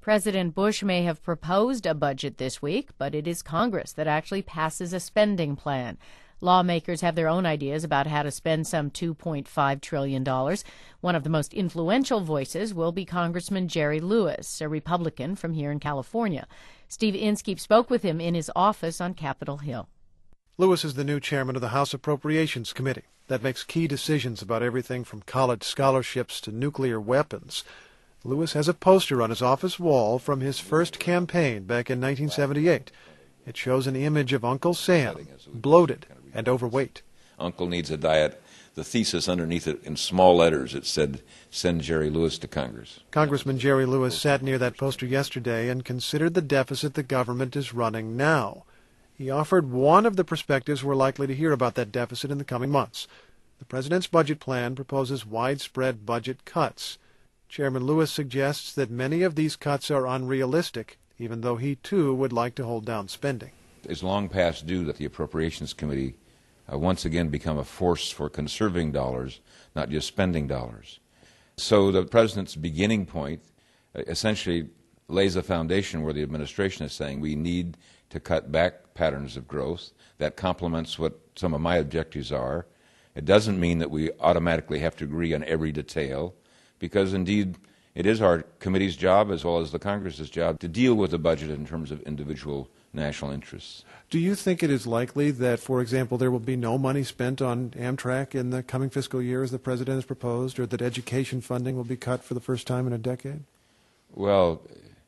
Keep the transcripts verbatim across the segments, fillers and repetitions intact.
President Bush may have proposed a budget this week, but it is Congress that actually passes a spending plan. Lawmakers have their own ideas about how to spend some two point five trillion dollars. One of the most influential voices will be Congressman Jerry Lewis, a Republican from here in California. Steve Inskeep spoke with him in his office on Capitol Hill. Lewis is the new chairman of the House Appropriations Committee that makes key decisions about everything from college scholarships to nuclear weapons. Lewis has a poster on his office wall from his first campaign back in nineteen seventy-eight. It shows an image of Uncle Sam, bloated and overweight. Uncle needs a diet. The thesis underneath it in small letters, it said, "Send Jerry Lewis to Congress." Congressman Jerry Lewis sat near that poster yesterday and considered the deficit the government is running now. He offered one of the perspectives we're likely to hear about that deficit in the coming months. The president's budget plan proposes widespread budget cuts. Chairman Lewis suggests that many of these cuts are unrealistic, even though he, too, would like to hold down spending. It's long past due that the Appropriations Committee uh, once again become a force for conserving dollars, not just spending dollars. So the president's beginning point uh, essentially lays a foundation where the administration is saying we need to cut back patterns of growth. That complements what some of my objectives are. It doesn't mean that we automatically have to agree on every detail, because indeed it is our committee's job as well as the Congress's job to deal with the budget in terms of individual national interests. Do you think it is likely that, for example, there will be no money spent on Amtrak in the coming fiscal year as the president has proposed, or that education funding will be cut for the first time in a decade? Well,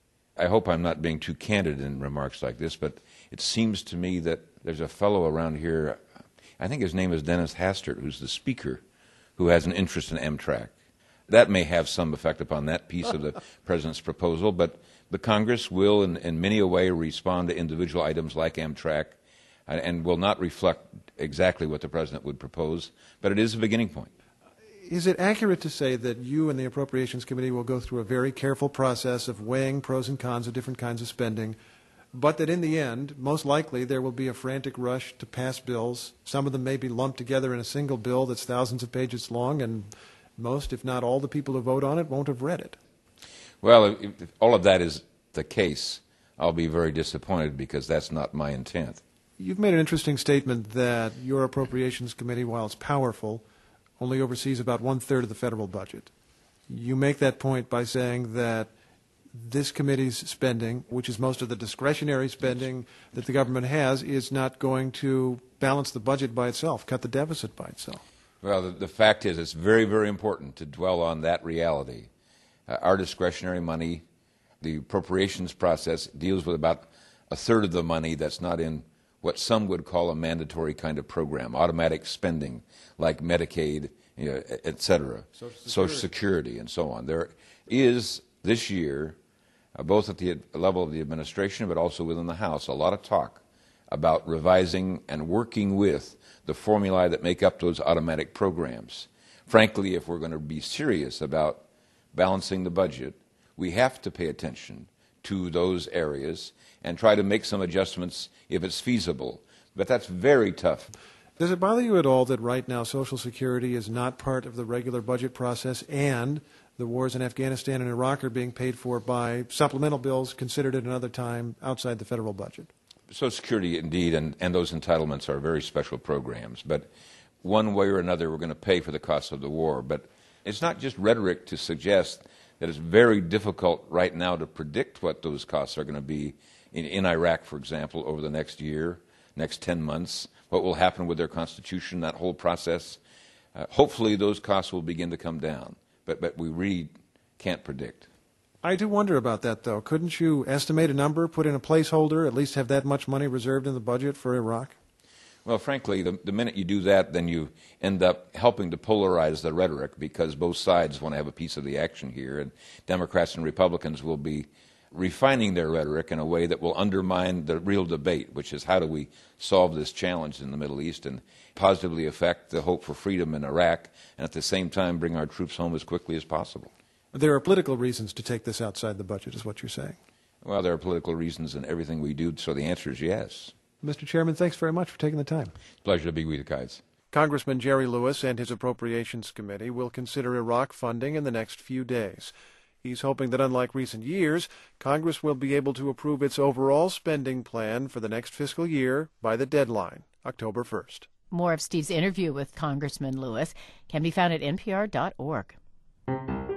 I hope I'm not being too candid in remarks like this, but it seems to me that there's a fellow around here, I think his name is Dennis Hastert, who's the speaker, who has an interest in Amtrak. That may have some effect upon that piece of the president's proposal, but the Congress will in, in many a way respond to individual items like Amtrak and, and will not reflect exactly what the president would propose, but it is a beginning point. Is it accurate to say that you and the Appropriations Committee will go through a very careful process of weighing pros and cons of different kinds of spending, but that in the end, most likely, there will be a frantic rush to pass bills? Some of them may be lumped together in a single bill that's thousands of pages long, and most, if not all, the people who vote on it won't have read it. Well, if, if all of that is the case, I'll be very disappointed because that's not my intent. You've made an interesting statement that your Appropriations Committee, while it's powerful, only oversees about one-third of the federal budget. You make that point by saying that this committee's spending, which is most of the discretionary spending that the government has, is not going to balance the budget by itself, cut the deficit by itself. Well, the, the fact is it's very, very important to dwell on that reality. Uh, our discretionary money, the appropriations process, deals with about a third of the money that's not in what some would call a mandatory kind of program, automatic spending, like Medicaid, you know, et cetera, Social Security. Social Security, and so on. There is, this year, uh, both at the level of the administration but also within the House, a lot of talk about revising and working with the formulae that make up those automatic programs. Frankly, if we're going to be serious about balancing the budget, we have to pay attention to those areas and try to make some adjustments if it's feasible. But that's very tough. Does it bother you at all that right now Social Security is not part of the regular budget process and the wars in Afghanistan and Iraq are being paid for by supplemental bills considered at another time outside the federal budget? Social Security, indeed, and, and those entitlements are very special programs. But one way or another, we're going to pay for the cost of the war. But it's not just rhetoric to suggest that it's very difficult right now to predict what those costs are going to be in, in Iraq, for example, over the next year, next ten months, what will happen with their constitution, that whole process. Uh, hopefully those costs will begin to come down, but, but we really can't predict. I do wonder about that, though. Couldn't you estimate a number, put in a placeholder, at least have that much money reserved in the budget for Iraq? Well, frankly, the, the minute you do that, then you end up helping to polarize the rhetoric because both sides want to have a piece of the action here, and Democrats and Republicans will be refining their rhetoric in a way that will undermine the real debate, which is how do we solve this challenge in the Middle East and positively affect the hope for freedom in Iraq and at the same time bring our troops home as quickly as possible. There are political reasons to take this outside the budget, is what you're saying. Well, there are political reasons in everything we do, so the answer is yes. Mister Chairman, thanks very much for taking the time. Pleasure to be with you guys. Congressman Jerry Lewis and his Appropriations Committee will consider Iraq funding in the next few days. He's hoping that unlike recent years, Congress will be able to approve its overall spending plan for the next fiscal year by the deadline, October first. More of Steve's interview with Congressman Lewis can be found at N P R dot org.